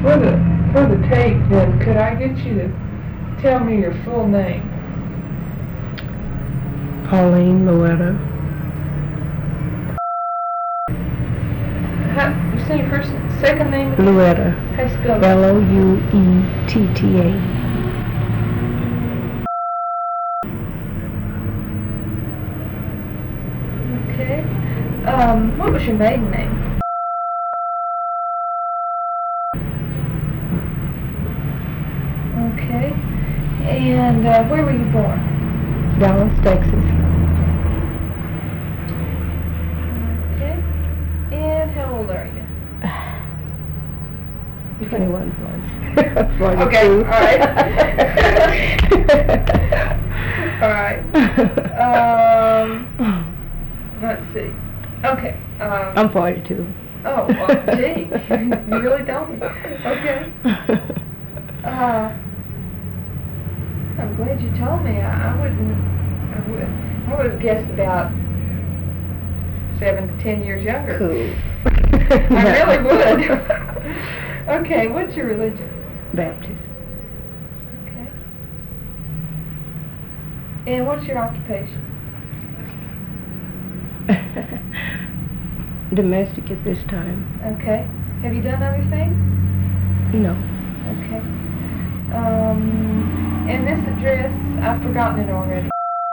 For the tape, then, could I get you to tell me your full name? Pauline Louetta. You say your second name? Louetta. How you spell it? Louetta. Okay. What was your maiden name? Okay. And where were you born? Dallas, Texas. Okay. And how old are you? 21 plus. Okay, all right. All right. Let's see. Okay. I'm 42. Oh, well, gee, you really don't. Okay. I'm glad you told me. I would have guessed about 7 to 10 years younger. Cool. I really would. Okay, what's your religion? Baptist. Okay. And what's your occupation? Domestic at this time. Okay. Have you done other things? No. Okay. And this address, I've forgotten it already.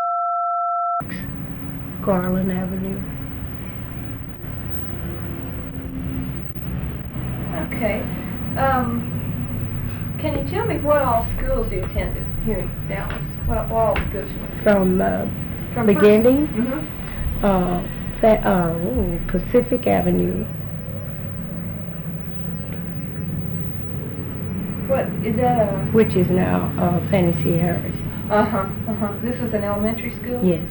Garland Avenue. Okay. Can you tell me what all schools you attended here in Dallas? What all schools you went to? From beginning, Mm-hmm. Pacific Avenue. What is that? Which is now Fannie C. Harris. This was an elementary school? Yes.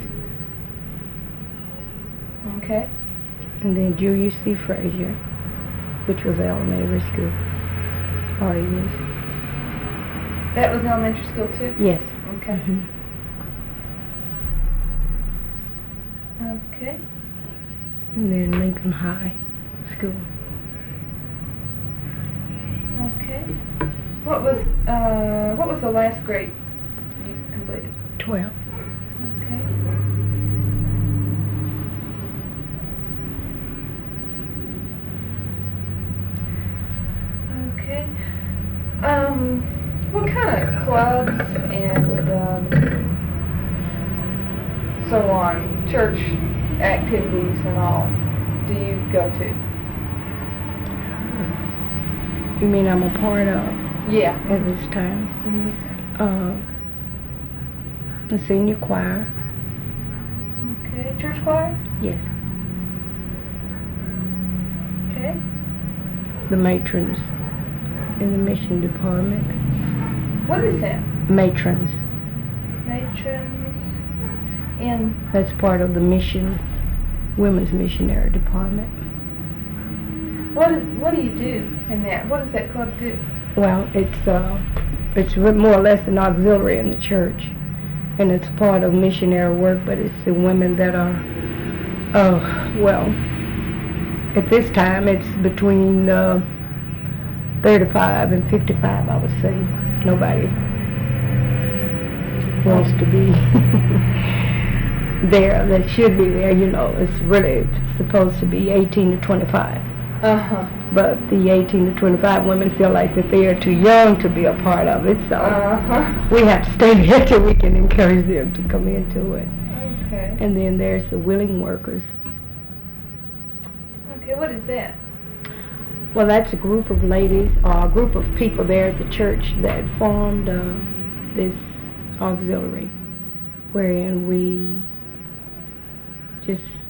Okay. And then Julius C. Frazier, which was elementary school. All years. That was an elementary school too? Yes. Okay. Mm-hmm. Okay. And then Lincoln High School. Okay. What was the last grade you completed? 12. Okay. Okay. What kind of clubs and so on, church activities and all, do you go to? You mean I'm a part of Yeah. at this time? Mm-hmm. The senior choir. Okay. Church choir? Yes. Okay. The matrons in the mission department. What is that? Matrons. Matrons in... That's part of the mission, women's missionary department. What do you do in that? What does that club do? Well, it's more or less an auxiliary in the church, and it's part of missionary work. But it's the women that are, at this time it's between 35 and 55, I would say. Nobody wants to be there that should be there. It's really supposed to be 18 to 25. But the 18 to 25 women feel like that they are too young to be a part of it, so we have to stay there till we can encourage them to come into it. Okay. And then there's the willing workers. Okay, what is that? Well, that's a group of ladies, or a group of people there at the church that formed this auxiliary, wherein we just